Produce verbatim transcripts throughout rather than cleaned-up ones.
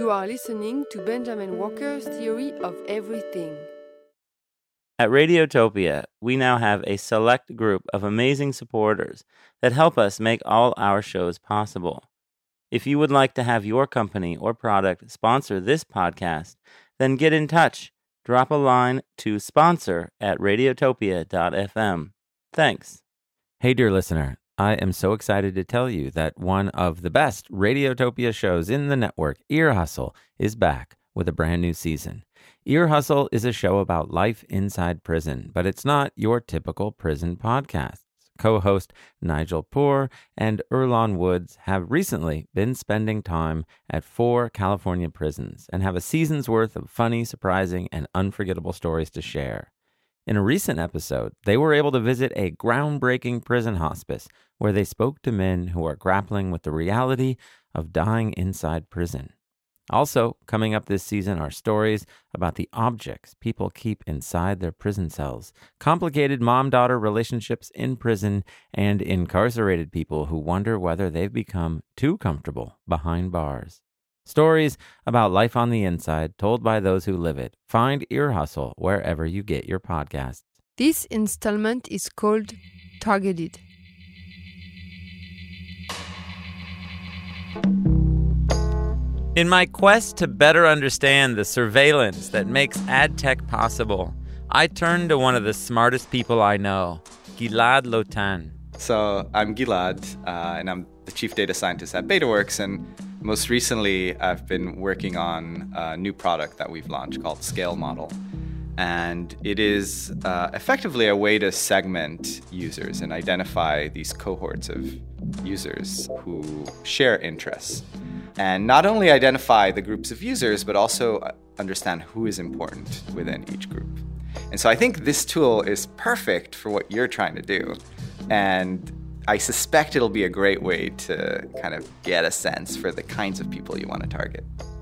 You are listening to Benjamin Walker's Theory of Everything. At Radiotopia, we now have a select group of amazing supporters that help us make all our shows possible. If you would like to have your company or product sponsor this podcast, then get in touch. Drop a line to sponsor at radiotopia dot f m. Thanks. Hey, dear listener, I am so excited to tell you that one of the best Radiotopia shows in the network, Ear Hustle, is back with a brand new season. Ear Hustle is a show about life inside prison, but it's not your typical prison podcast. Co-host Nigel Poor and Earlonne Woods have recently been spending time at four California prisons and have a season's worth of funny, surprising, and unforgettable stories to share. In a recent episode, they were able to visit a groundbreaking prison hospice where they spoke to men who are grappling with the reality of dying inside prison. Also, coming up this season are stories about the objects people keep inside their prison cells, complicated mom-daughter relationships in prison, and incarcerated people who wonder whether they've become too comfortable behind bars. Stories about life on the inside told by those who live it. Find Ear Hustle wherever you get your podcasts. This installment is called Targeted. In my quest to better understand the surveillance that makes ad tech possible, I turned to one of the smartest people I know, Gilad Lotan. So I'm Gilad, uh, and I'm the chief data scientist at BetaWorks, and most recently I've been working on a new product that we've launched called Scale Model. And it is uh, effectively a way to segment users and identify these cohorts of users who share interests. And not only identify the groups of users, but also understand who is important within each group. And so I think this tool is perfect for what you're trying to do. And I suspect it'll be a great way to kind of get a sense for the kinds of people you want to target.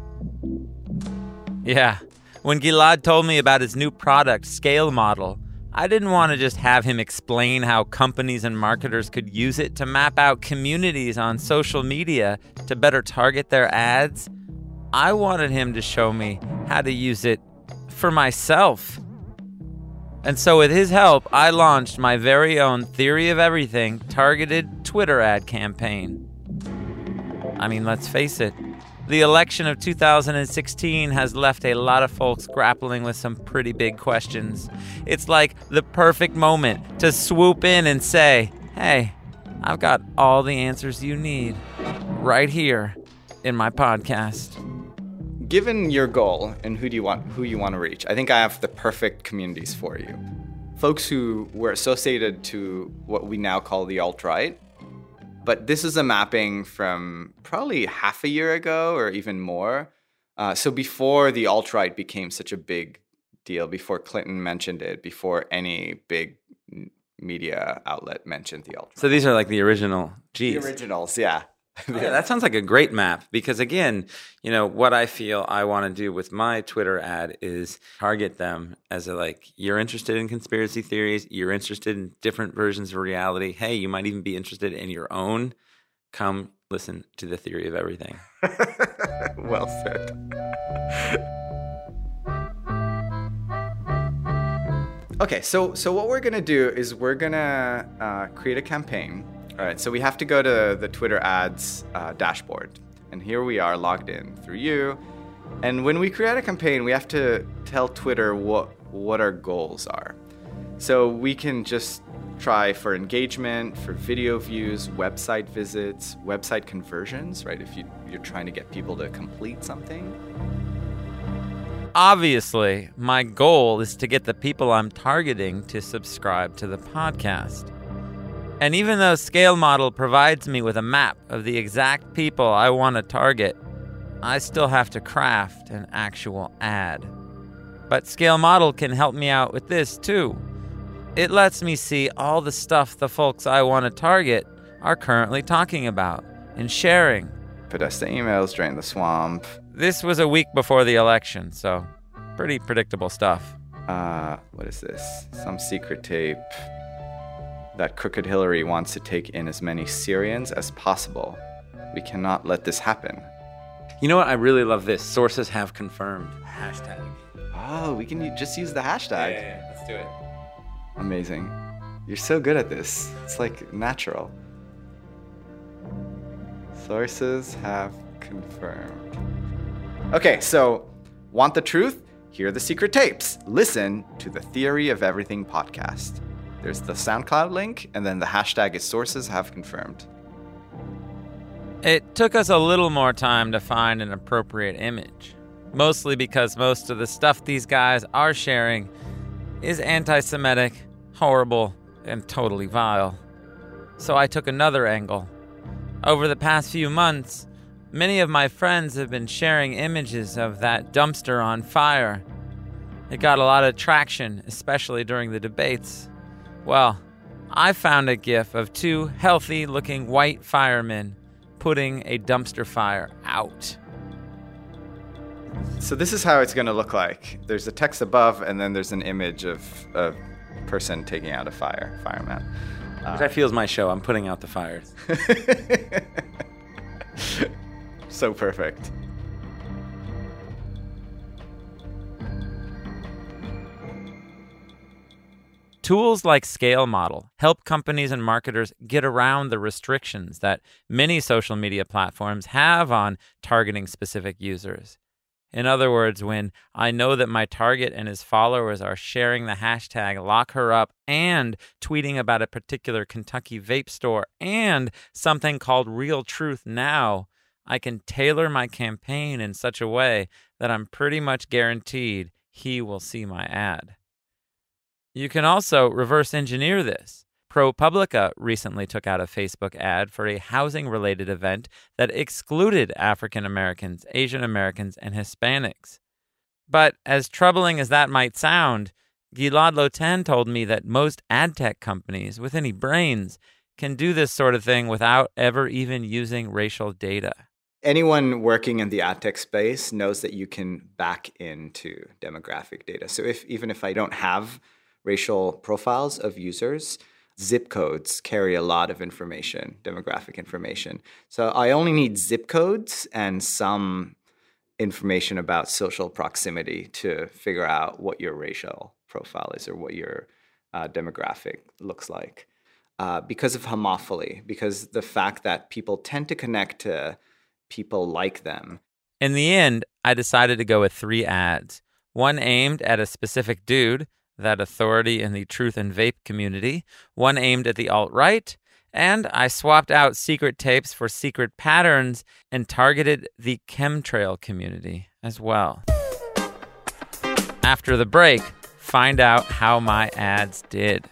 Yeah. When Gilad told me about his new product, Scale Model, I didn't want to just have him explain how companies and marketers could use it to map out communities on social media to better target their ads. I wanted him to show me how to use it for myself. And so with his help, I launched my very own Theory of Everything targeted Twitter ad campaign. I mean, let's face it. The election of two thousand sixteen has left a lot of folks grappling with some pretty big questions. It's like the perfect moment to swoop in and say, hey, I've got all the answers you need right here in my podcast. Given your goal and who do you want who you want to reach, I think I have the perfect communities for you. Folks who were associated to what we now call the alt-right. But this is a mapping from probably half a year ago or even more. Uh, so before the alt-right became such a big deal, before Clinton mentioned it, before any big media outlet mentioned the alt-right. So these are like the original Gs. The originals, yeah. Yeah, that sounds like a great map because, again, you know, what I feel I want to do with my Twitter ad is target them as a, like, you're interested in conspiracy theories, you're interested in different versions of reality. Hey, you might even be interested in your own. Come listen to the Theory of Everything. Well said. Okay, so so what we're going to do is we're going to uh, create a campaign. All right, so we have to go to the Twitter ads uh, dashboard. And here we are logged in through you. And when we create a campaign, we have to tell Twitter what, what our goals are. So we can just try for engagement, for video views, website visits, website conversions, right? If you, you're trying to get people to complete something. Obviously, my goal is to get the people I'm targeting to subscribe to the podcast. And even though Scale Model provides me with a map of the exact people I want to target, I still have to craft an actual ad. But Scale Model can help me out with this too. It lets me see all the stuff the folks I want to target are currently talking about and sharing. Podesta emails, Drain the Swamp. This was a week before the election, so pretty predictable stuff. Uh, what is this? Some secret tape that Crooked Hillary wants to take in as many Syrians as possible. We cannot let this happen. You know what? I really love this. Sources have confirmed. Hashtag. Oh, we can u- just use the hashtag. Yeah, yeah, yeah. Let's do it. Amazing. You're so good at this. It's like natural. Sources have confirmed. Okay, so want the truth? Here are the secret tapes. Listen to the Theory of Everything podcast. There's the SoundCloud link, and then the hashtag is sources have confirmed. It took us a little more time to find an appropriate image, mostly because most of the stuff these guys are sharing is anti-Semitic, horrible, and totally vile. So I took another angle. Over the past few months, many of my friends have been sharing images of that dumpster on fire. It got a lot of traction, especially during the debates. Well, I found a gif of two healthy-looking white firemen putting a dumpster fire out. So this is how it's going to look like. There's a text above, and then there's an image of a person taking out a fire, fireman. Uh, that feels my show. I'm putting out the fires. So perfect. Tools like Scale Model help companies and marketers get around the restrictions that many social media platforms have on targeting specific users. In other words, when I know that my target and his followers are sharing the hashtag lock her up and tweeting about a particular Kentucky vape store and something called Real Truth Now, I can tailor my campaign in such a way that I'm pretty much guaranteed he will see my ad. You can also reverse engineer this. ProPublica recently took out a Facebook ad for a housing-related event that excluded African Americans, Asian Americans, and Hispanics. But as troubling as that might sound, Gilad Lotan told me that most ad tech companies with any brains can do this sort of thing without ever even using racial data. Anyone working in the ad tech space knows that you can back into demographic data. So if even if I don't have racial profiles of users, zip codes carry a lot of information, demographic information. So I only need zip codes and some information about social proximity to figure out what your racial profile is or what your uh, demographic looks like. Uh, because of homophily, because the fact that people tend to connect to people like them. In the end, I decided to go with three ads. One aimed at a specific dude, that authority in the truth and vape community, one aimed at the alt-right, and I swapped out secret tapes for secret patterns and targeted the chemtrail community as well. After the break, find out how my ads did.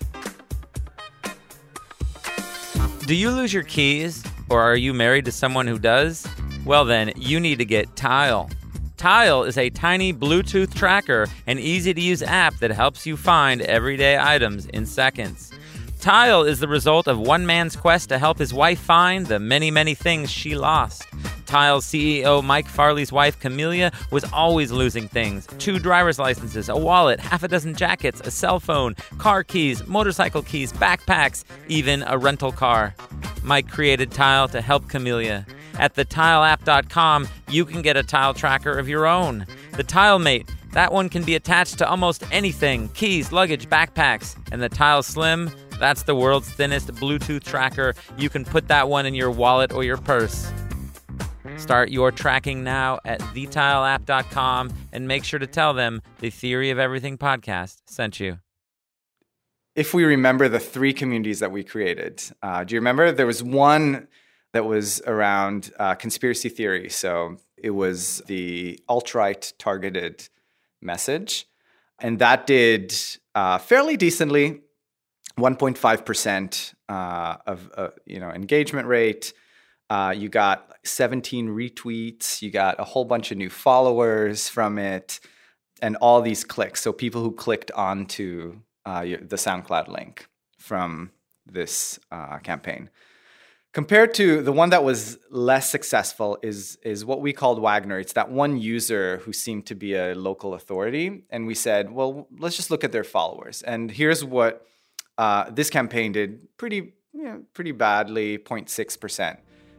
Do you lose your keys, or are you married to someone who does? Well then, you need to get Tile. Tile is a tiny Bluetooth tracker and easy-to-use app that helps you find everyday items in seconds. Tile is the result of one man's quest to help his wife find the many, many things she lost. Tile's C E O Mike Farley's wife, Camelia, was always losing things. Two driver's licenses, a wallet, half a dozen jackets, a cell phone, car keys, motorcycle keys, backpacks, even a rental car. Mike created Tile to help Camelia. At the tile app dot com, you can get a Tile tracker of your own. The Tile Mate, that one can be attached to almost anything, keys, luggage, backpacks. And the Tile Slim, that's the world's thinnest Bluetooth tracker. You can put that one in your wallet or your purse. Start your tracking now at the tile app dot com and make sure to tell them the Theory of Everything podcast sent you. If we remember the three communities that we created, uh, do you remember? There was one that was around uh, conspiracy theory. So it was the alt-right targeted message. And that did uh, fairly decently, one point five percent uh, of uh, you know engagement rate. Uh, you got seventeen retweets. You got a whole bunch of new followers from it. And all these clicks. So people who clicked onto uh, the SoundCloud link from this uh, campaign. Compared to the one that was less successful is, is what we called Wagner. It's that one user who seemed to be a local authority. And we said, well, let's just look at their followers. And here's what uh, this campaign did pretty, you know, pretty badly, zero point six percent.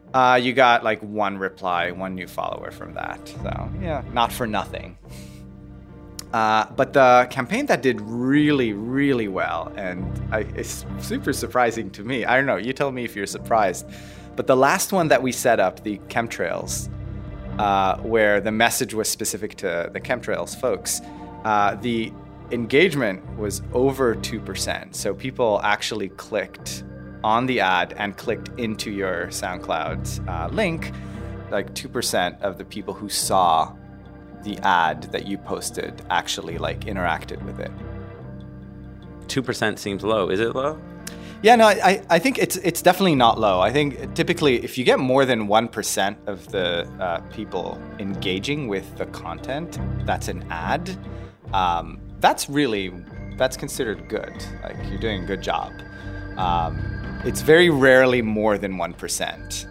Uh, you got like one reply, one new follower from that. So yeah, not for nothing. Uh, but the campaign that did really, really well, and I, it's super surprising to me. I don't know, you tell me if you're surprised. But the last one that we set up, the chemtrails, uh, where the message was specific to the chemtrails folks, uh, the engagement was over two percent. So people actually clicked on the ad and clicked into your SoundCloud uh, link. Like two percent of the people who saw the ad that you posted actually like interacted with it. two percent seems low. Is it low? Yeah, no, I, I think it's it's definitely not low. I think typically if you get more than one percent of the uh, people engaging with the content that's an ad, um, that's really, that's considered good. Like you're doing a good job. Um, it's very rarely more than one percent.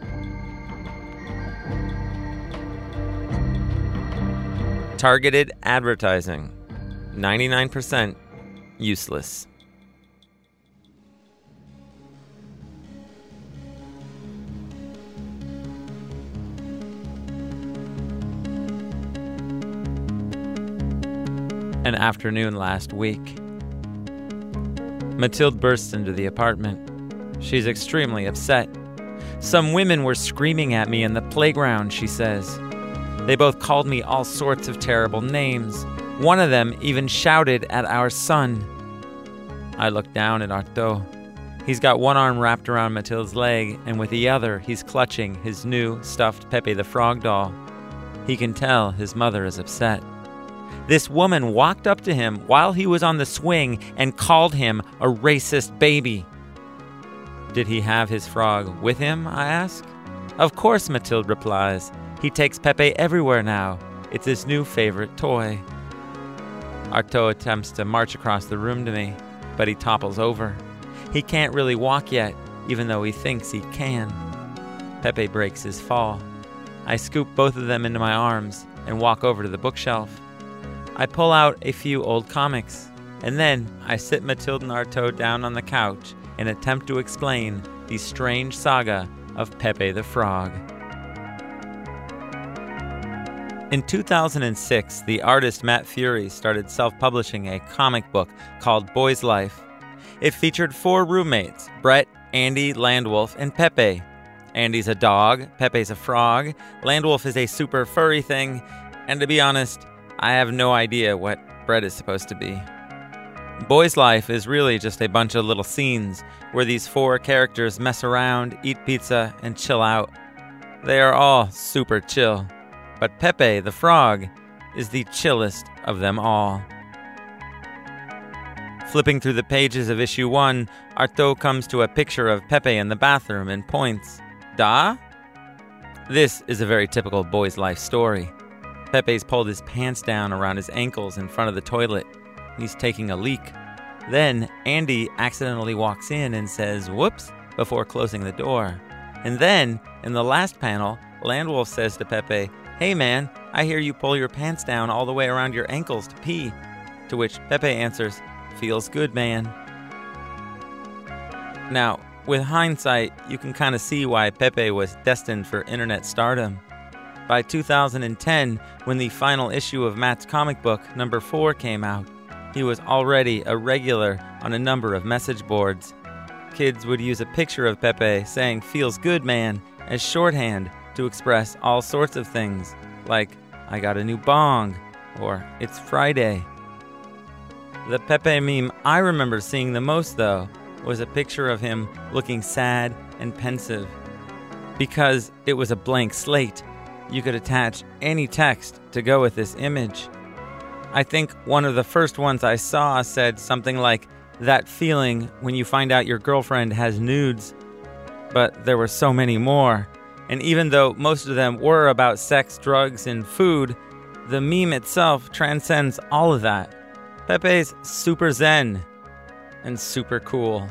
Targeted advertising, ninety-nine percent useless. An afternoon last week. Mathilde bursts into the apartment. She's extremely upset. Some women were screaming at me in the playground, she says. They both called me all sorts of terrible names. One of them even shouted at our son. I look down at Artaud. He's got one arm wrapped around Mathilde's leg, and with the other, he's clutching his new stuffed Pepe the Frog doll. He can tell his mother is upset. This woman walked up to him while he was on the swing and called him a racist baby. Did he have his frog with him, I ask? Of course, Mathilde replies. He takes Pepe everywhere now. It's his new favorite toy. Artaud attempts to march across the room to me, but he topples over. He can't really walk yet, even though he thinks he can. Pepe breaks his fall. I scoop both of them into my arms and walk over to the bookshelf. I pull out a few old comics, and then I sit Mathilde and Artaud down on the couch and attempt to explain the strange saga of Pepe the Frog. In two thousand six, the artist Matt Fury started self-publishing a comic book called Boy's Life. It featured four roommates, Brett, Andy, Landwolf, and Pepe. Andy's a dog, Pepe's a frog, Landwolf is a super furry thing, and to be honest, I have no idea what Brett is supposed to be. Boy's Life is really just a bunch of little scenes where these four characters mess around, eat pizza, and chill out. They are all super chill, but Pepe the Frog is the chillest of them all. Flipping through the pages of issue one, Artaud comes to a picture of Pepe in the bathroom and points. Da? This is a very typical Boy's Life story. Pepe's pulled his pants down around his ankles in front of the toilet. He's taking a leak. Then Andy accidentally walks in and says, whoops, before closing the door. And then, in the last panel, Landwolf says to Pepe, hey man, I hear you pull your pants down all the way around your ankles to pee. To which Pepe answers, feels good, man. Now, with hindsight, you can kind of see why Pepe was destined for internet stardom. By two thousand ten, when the final issue of Matt's comic book, number four, came out, he was already a regular on a number of message boards. Kids would use a picture of Pepe saying, feels good, man, as shorthand to express all sorts of things, like, I got a new bong, or it's Friday. The Pepe meme I remember seeing the most, though, was a picture of him looking sad and pensive. Because it was a blank slate, you could attach any text to go with this image. I think one of the first ones I saw said something like, that feeling when you find out your girlfriend has nudes. But there were so many more, and even though most of them were about sex, drugs, and food, the meme itself transcends all of that. Pepe's super zen and super cool.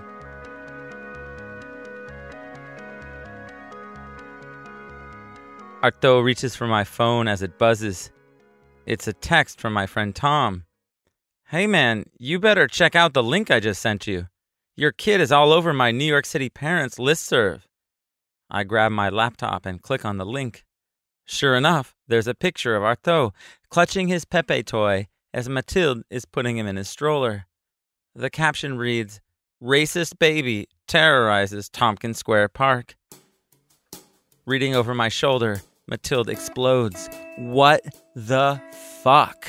Artaud reaches for my phone as it buzzes. It's a text from my friend Tom. Hey man, you better check out the link I just sent you. Your kid is all over my New York City parents listserv. I grab my laptop and click on the link. Sure enough, there's a picture of Artaud clutching his Pepe toy as Mathilde is putting him in his stroller. The caption reads, "Racist baby terrorizes Tompkins Square Park." Reading over my shoulder, Mathilde explodes. What the fuck?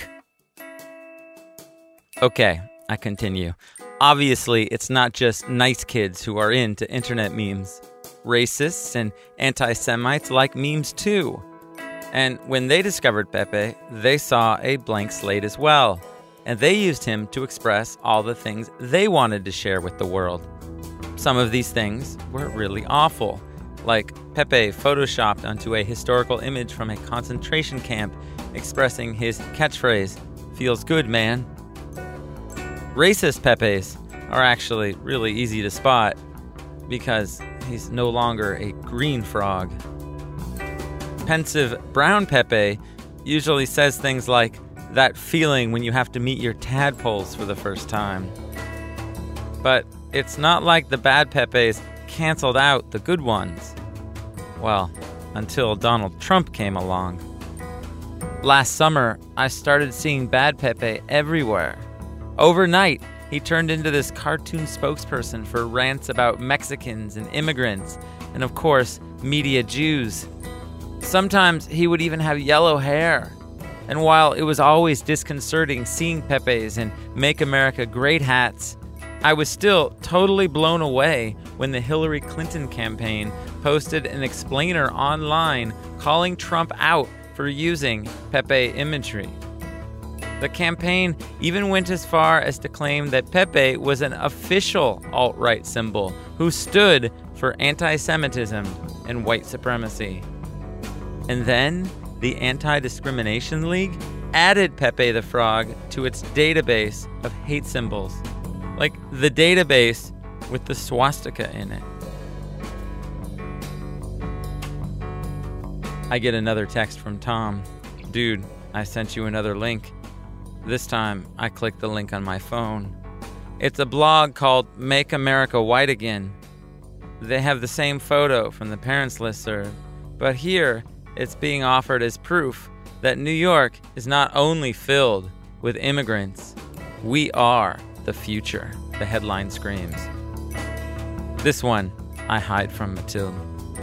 Okay, I continue. Obviously, it's not just nice kids who are into internet memes. Racists and anti-Semites like memes too. And when they discovered Pepe, they saw a blank slate as well. And they used him to express all the things they wanted to share with the world. Some of these things were really awful, like Pepe photoshopped onto a historical image from a concentration camp expressing his catchphrase, "Feels good, man." Racist Pepes are actually really easy to spot because he's no longer a green frog. Pensive brown Pepe usually says things like, "That feeling when you have to meet your tadpoles for the first time." But it's not like the bad Pepes canceled out the good ones. Well, until Donald Trump came along. Last summer, I started seeing bad Pepe everywhere. Overnight, he turned into this cartoon spokesperson for rants about Mexicans and immigrants, and of course, media Jews. Sometimes he would even have yellow hair. And while it was always disconcerting seeing Pepes in Make America Great hats, I was still totally blown away when the Hillary Clinton campaign posted an explainer online calling Trump out for using Pepe imagery. The campaign even went as far as to claim that Pepe was an official alt-right symbol who stood for anti-Semitism and white supremacy. And then the Anti-Discrimination League added Pepe the Frog to its database of hate symbols, like the database with the swastika in it. I get another text from Tom. "Dude, I sent you another link." This time, I click the link on my phone. It's a blog called Make America White Again. They have the same photo from the parents listserv, but here it's being offered as proof that New York is not only filled with immigrants, we are the future, the headline screams. This one I hide from Mathilde.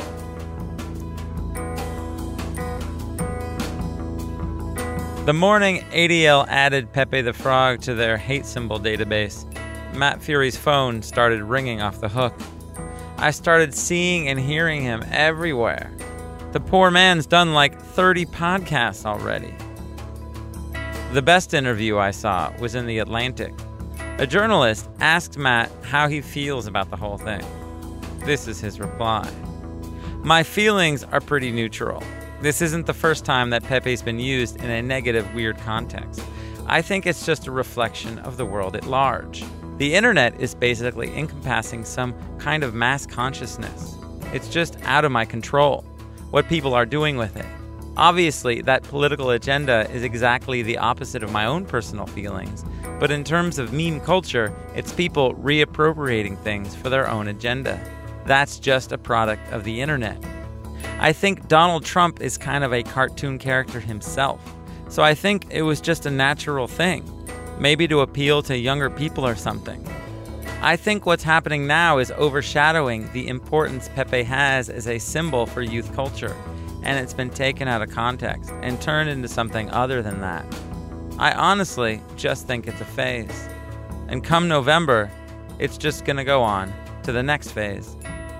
The morning A D L added Pepe the Frog to their hate symbol database, Matt Fury's phone started ringing off the hook. I started seeing and hearing him everywhere. The poor man's done like thirty podcasts already. The best interview I saw was in The Atlantic. A journalist asked Matt how he feels about the whole thing. This is his reply. "My feelings are pretty neutral. This isn't the first time that Pepe's been used in a negative, weird context. I think it's just a reflection of the world at large. The internet is basically encompassing some kind of mass consciousness. It's just out of my control, what people are doing with it. Obviously, that political agenda is exactly the opposite of my own personal feelings, but in terms of meme culture, it's people reappropriating things for their own agenda. That's just a product of the internet. I think Donald Trump is kind of a cartoon character himself, so I think it was just a natural thing, maybe to appeal to younger people or something. I think what's happening now is overshadowing the importance Pepe has as a symbol for youth culture, and it's been taken out of context and turned into something other than that. I honestly just think it's a phase. And come November, it's just gonna go on to the next phase."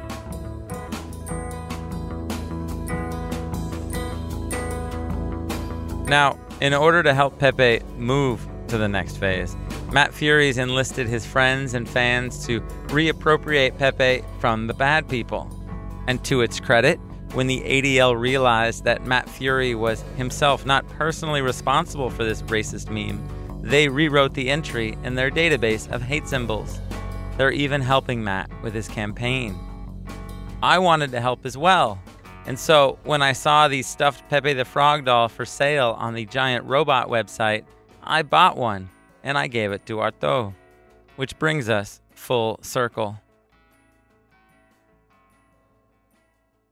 Now, in order to help Pepe move to the next phase, Matt Fury's enlisted his friends and fans to reappropriate Pepe from the bad people. And to its credit, when the A D L realized that Matt Fury was himself not personally responsible for this racist meme, they rewrote the entry in their database of hate symbols. They're even helping Matt with his campaign. I wanted to help as well. And so when I saw the stuffed Pepe the Frog doll for sale on the Giant Robot website, I bought one and I gave it to Artaud, which brings us full circle.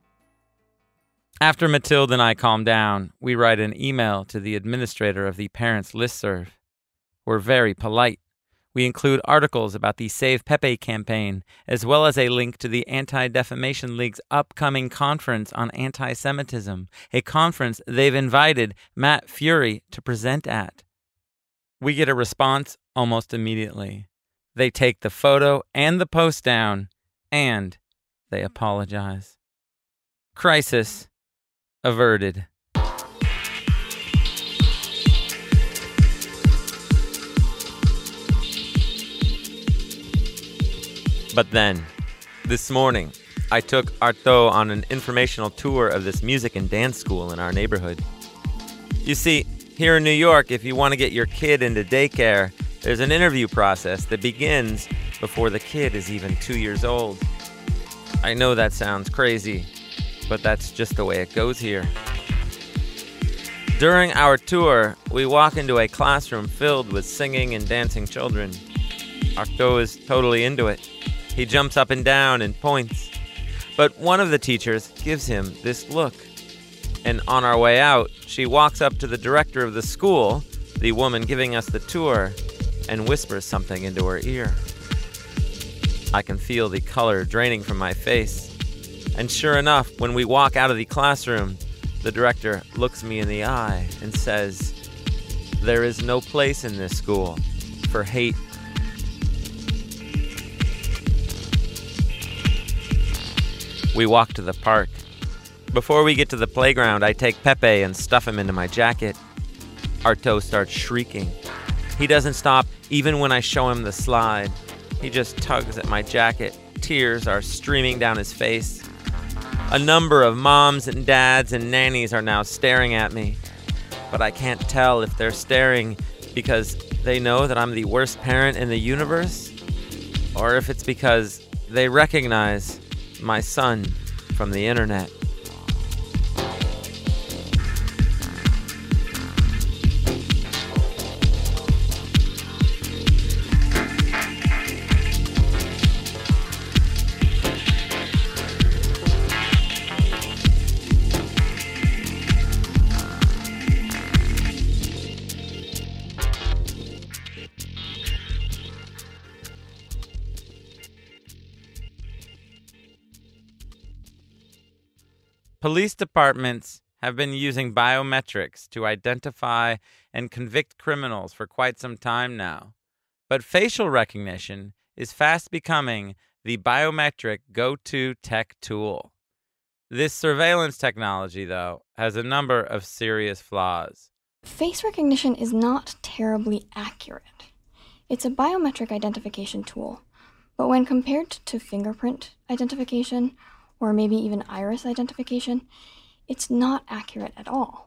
After Mathilde and I calm down, we write an email to the administrator of the parents' listserv. We're very polite. We include articles about the Save Pepe campaign, as well as a link to the Anti-Defamation League's upcoming conference on anti-Semitism, a conference they've invited Matt Fury to present at. We get a response almost immediately. They take the photo and the post down, and they apologize. Crisis averted. But then, this morning, I took Artaud on an informational tour of this music and dance school in our neighborhood. You see, here in New York, if you want to get your kid into daycare, there's an interview process that begins before the kid is even two years old. I know that sounds crazy, but that's just the way it goes here. During our tour, we walk into a classroom filled with singing and dancing children. Artaud is totally into it. He jumps up and down and points. But one of the teachers gives him this look. And on our way out, she walks up to the director of the school, the woman giving us the tour, and whispers something into her ear. I can feel the color draining from my face. And sure enough, when we walk out of the classroom, the director looks me in the eye and says, "There is no place in this school for hate." We walk to the park. Before we get to the playground, I take Pepe and stuff him into my jacket. Artaud starts shrieking. He doesn't stop even when I show him the slide. He just tugs at my jacket. Tears are streaming down his face. A number of moms and dads and nannies are now staring at me. But I can't tell if they're staring because they know that I'm the worst parent in the universe, or if it's because they recognize my son from the internet. Police departments have been using biometrics to identify and convict criminals for quite some time now. But facial recognition is fast becoming the biometric go-to tech tool. This surveillance technology, though, has a number of serious flaws. Face recognition is not terribly accurate. It's a biometric identification tool, but when compared to fingerprint identification, or maybe even iris identification, it's not accurate at all.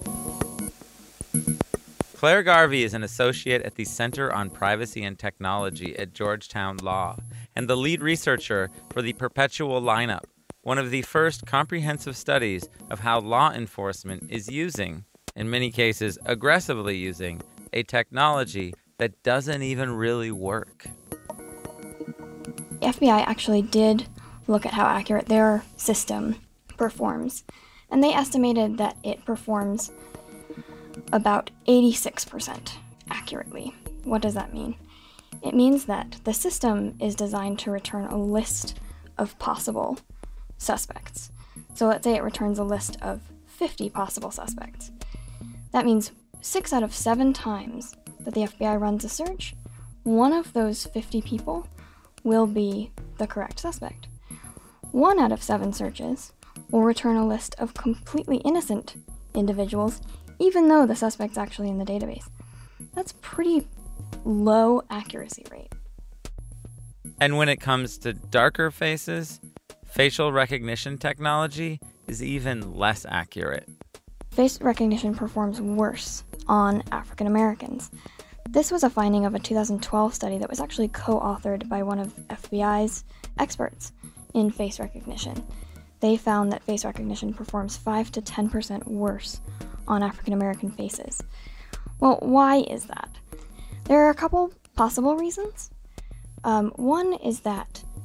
Claire Garvey is an associate at the Center on Privacy and Technology at Georgetown Law and the lead researcher for the Perpetual Lineup, one of the first comprehensive studies of how law enforcement is using, in many cases aggressively using, a technology that doesn't even really work. The F B I actually did look at how accurate their system performs, and they estimated that it performs about eighty-six percent accurately. What does that mean? It means that the system is designed to return a list of possible suspects. So let's say it returns a list of fifty possible suspects. That means six out of seven times that the F B I runs a search, one of those fifty people will be the correct suspect. One out of seven searches will return a list of completely innocent individuals, even though the suspect's actually in the database. That's pretty low accuracy rate. And when it comes to darker faces, facial recognition technology is even less accurate. Face recognition performs worse on African Americans. This was a finding of a two thousand twelve study that was actually co-authored by one of F B I's experts in face recognition. They found that face recognition performs five to ten percent worse on African American faces. Well, why is that? There are a couple possible reasons. Um, one is that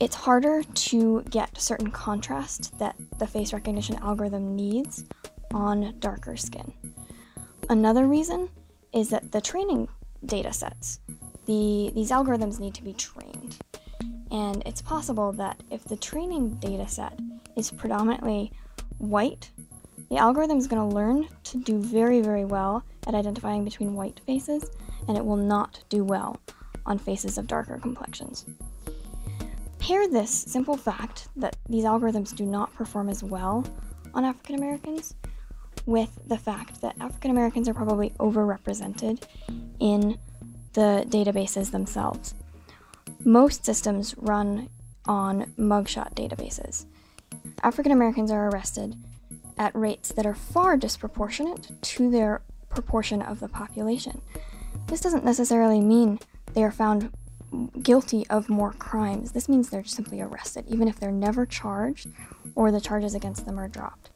it's harder to get certain contrast that the face recognition algorithm needs on darker skin. Another reason is that the training data sets, the, these algorithms need to be trained. And it's possible that if the training data set is predominantly white, the algorithm is going to learn to do very, very well at identifying between white faces, and it will not do well on faces of darker complexions. Pair this simple fact that these algorithms do not perform as well on African Americans with the fact that African Americans are probably overrepresented in the databases themselves. Most systems run on mugshot databases. African Americans are arrested at rates that are far disproportionate to their proportion of the population. This doesn't necessarily mean they are found guilty of more crimes. This means they're simply arrested, even if they're never charged or the charges against them are dropped.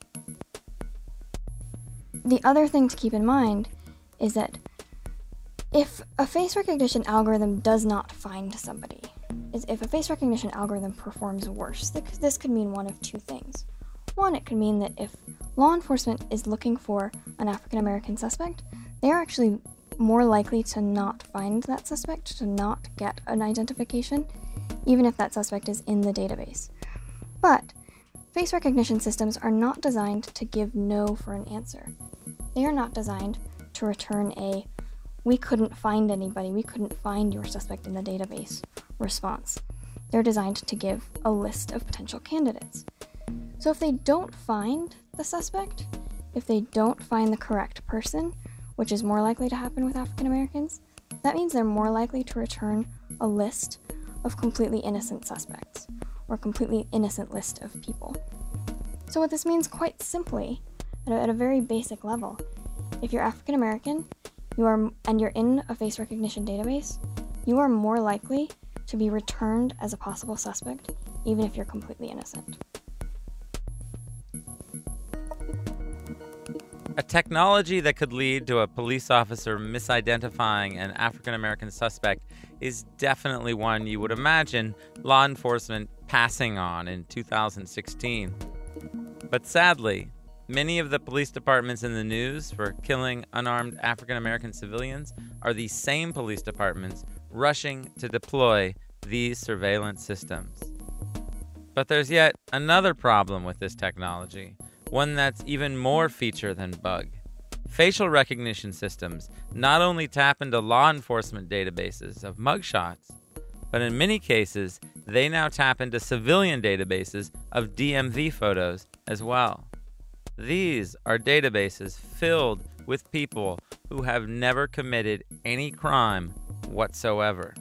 The other thing to keep in mind is that if a face recognition algorithm does not find somebody, if a face recognition algorithm performs worse, this could mean one of two things. One, it could mean that if law enforcement is looking for an African American suspect, they are actually more likely to not find that suspect, to not get an identification, even if that suspect is in the database. But face recognition systems are not designed to give no for an answer. They are not designed to return a "we couldn't find anybody, we couldn't find your suspect in the database" response. They're designed to give a list of potential candidates. So if they don't find the suspect, if they don't find the correct person, which is more likely to happen with African Americans, that means they're more likely to return a list of completely innocent suspects, or a completely innocent list of people. So what this means quite simply, at a, at a very basic level, if you're African American, you are, and you're in a face recognition database, you are more likely to be returned as a possible suspect, even if you're completely innocent. A technology that could lead to a police officer misidentifying an African American suspect is definitely one you would imagine law enforcement passing on in two thousand sixteen. But sadly, many of the police departments in the news for killing unarmed African American civilians are the same police departments rushing to deploy these surveillance systems. But there's yet another problem with this technology, one that's even more feature than bug. Facial recognition systems not only tap into law enforcement databases of mugshots, but in many cases, they now tap into civilian databases of D M V photos as well. These are databases filled with people who have never committed any crime whatsoever.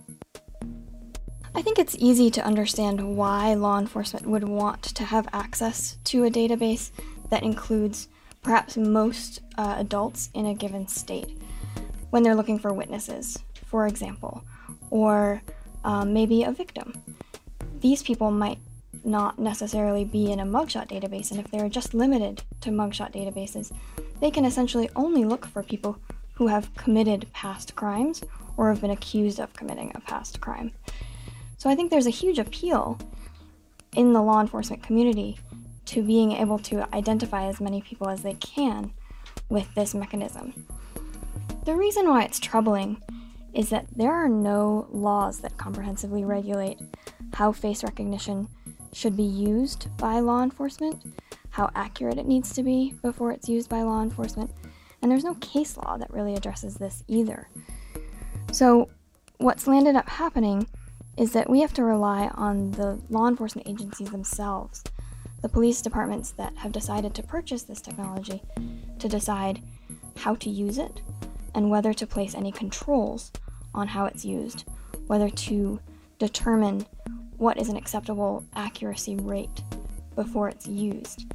I think it's easy to understand why law enforcement would want to have access to a database that includes perhaps most uh, adults in a given state when they're looking for witnesses, for example, or um, maybe a victim. These people might not necessarily be in a mugshot database, and if they're just limited to mugshot databases, they can essentially only look for people who have committed past crimes or have been accused of committing a past crime. So I think there's a huge appeal in the law enforcement community to being able to identify as many people as they can with this mechanism. The reason why it's troubling is that there are no laws that comprehensively regulate how face recognition should be used by law enforcement, how accurate it needs to be before it's used by law enforcement, and there's no case law that really addresses this either. So what's landed up happening is that we have to rely on the law enforcement agencies themselves, the police departments that have decided to purchase this technology, to decide how to use it and whether to place any controls on how it's used, whether to determine what is an acceptable accuracy rate before it's used.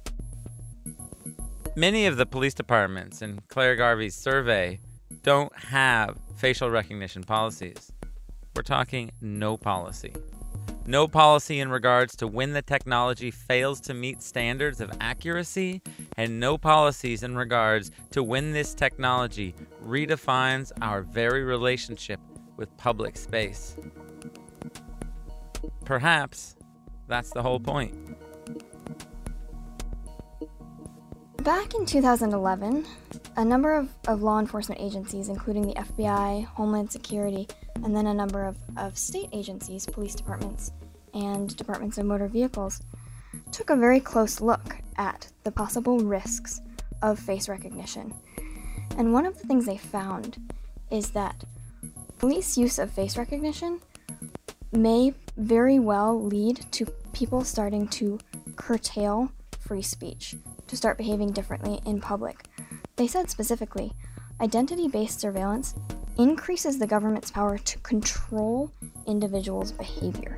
Many of the police departments in Claire Garvey's survey don't have facial recognition policies. We're talking no policy. No policy in regards to when the technology fails to meet standards of accuracy, and no policies in regards to when this technology redefines our very relationship with public space. perhaps that's the whole point. Back in two thousand eleven, a number of, of law enforcement agencies, including the F B I, Homeland Security, and then a number of, of state agencies, police departments, and departments of motor vehicles, took a very close look at the possible risks of face recognition. And one of the things they found is that police use of face recognition may very well lead to people starting to curtail free speech, to start behaving differently in public. They said specifically, identity-based surveillance increases the government's power to control individuals' behavior.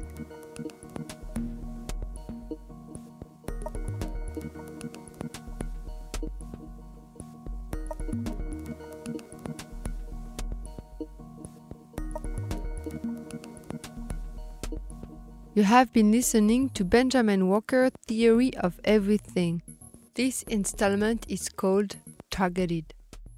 You have been listening to Benjamin Walker Theory of Everything. This installment is called Targeted.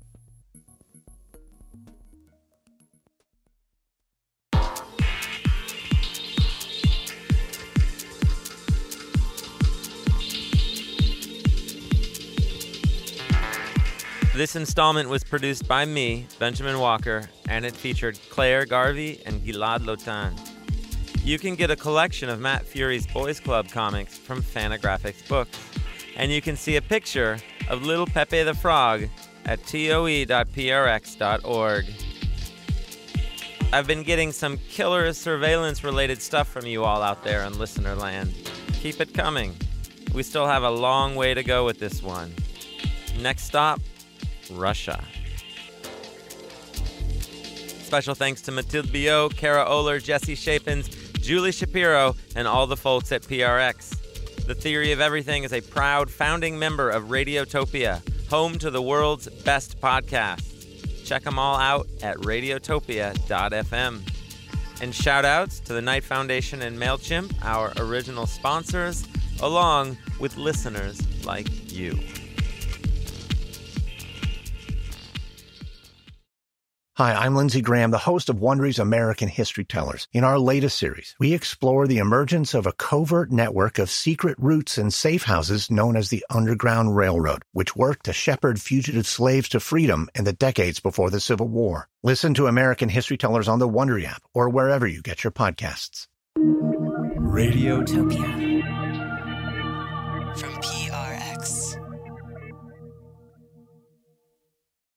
This installment was produced by me, Benjamin Walker, and it featured Claire Garvey and Gilad Lotan. You can get a collection of Matt Fury's Boys Club comics from Fantagraphics Books, and you can see a picture of Little Pepe the Frog at T O E dot P R X dot org. I've been getting some killer surveillance-related stuff from you all out there in listener land. Keep it coming. We still have a long way to go with this one. Next stop, Russia. Special thanks to Mathilde Biot, Kara Oler, Jesse Shapins, Julie Shapiro, and all the folks at P R X. The Theory of Everything is a proud founding member of Radiotopia, home to the world's best podcasts. Check them all out at radiotopia dot f m. And shout outs to the Knight Foundation and MailChimp, our original sponsors, along with listeners like you. Hi, I'm Lindsey Graham, the host of Wondery's American History Tellers. In our latest series, we explore the emergence of a covert network of secret routes and safe houses known as the Underground Railroad, which worked to shepherd fugitive slaves to freedom in the decades before the Civil War. Listen to American History Tellers on the Wondery app or wherever you get your podcasts. Radiotopia.